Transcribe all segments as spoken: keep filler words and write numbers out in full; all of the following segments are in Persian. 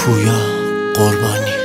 پویا قربانی.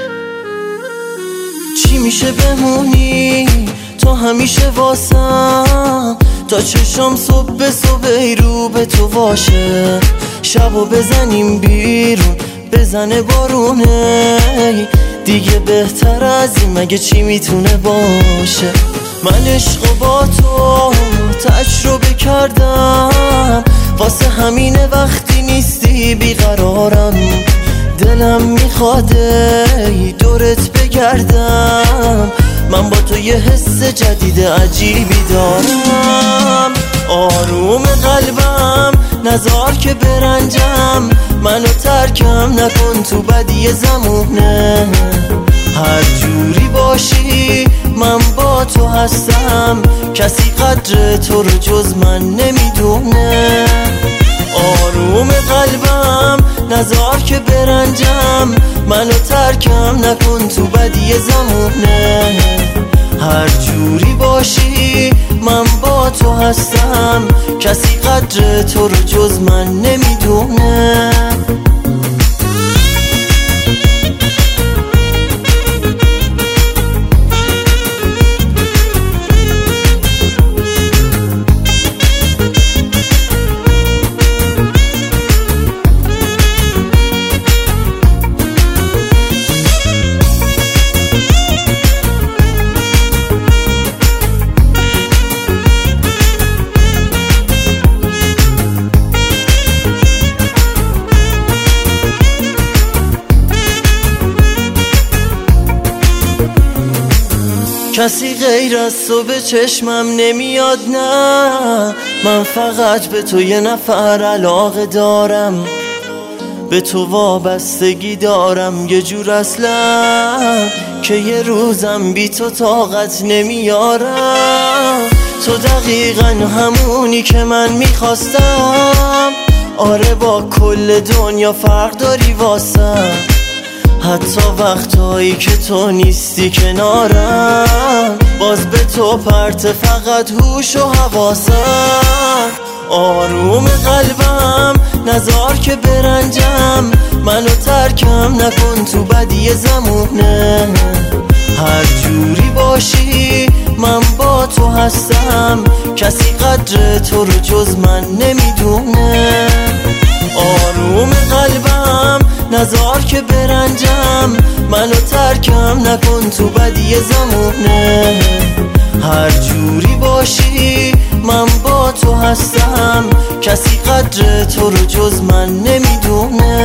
چی میشه بمونی تو همیشه واسم، تا چشم صبح به صبح رو به تو باشه. شبو بزنیم بیرون بزنه بارونه، دیگه بهتر از این مگه چی میتونه باشه. من عشقو با تو تجربه کردم، واسه همینه وقتی نیستی بیقرارم. دلم میخواده دورت بگردم، من با تو یه حس جدید عجیبی دارم. آروم قلبم نزار که برنجم، منو ترکم نکن تو بدی زمونه. هر جوری باشی من با تو هستم، کسی قدر تو رو جز من نمیدونه. آروم قلبم نزار که برنجم، منو ترکم نکن تو بدی زمونه. هر جوری باشی من با تو هستم، کسی قدر تو رو جز من نمیدونه. کسی غیر از تو به چشمم نمیاد، نه من فقط به تو یه نفر علاقه دارم. به تو وابستگی دارم یه جور اصلا، که یه روزم بی تو طاقت نمیارم. تو دقیقا همونی که من میخواستم، آره با کل دنیا فرق داری واسم. حتی وقتایی که تو نیستی کنارم، باز به تو پرت فقط هوش و حواسم. آروم قلبم نزار که برنجم، منو ترکم نکن تو بدی زمونه. هر جوری باشی من با تو هستم، کسی قدر تو رو جز من نمیدونه. آروم قلبم نزار که برنجم، منو ترکم نکن تو بدی زمونه. هر جوری باشی من با تو هستم، کسی قدر تو رو جز من نمیدونه.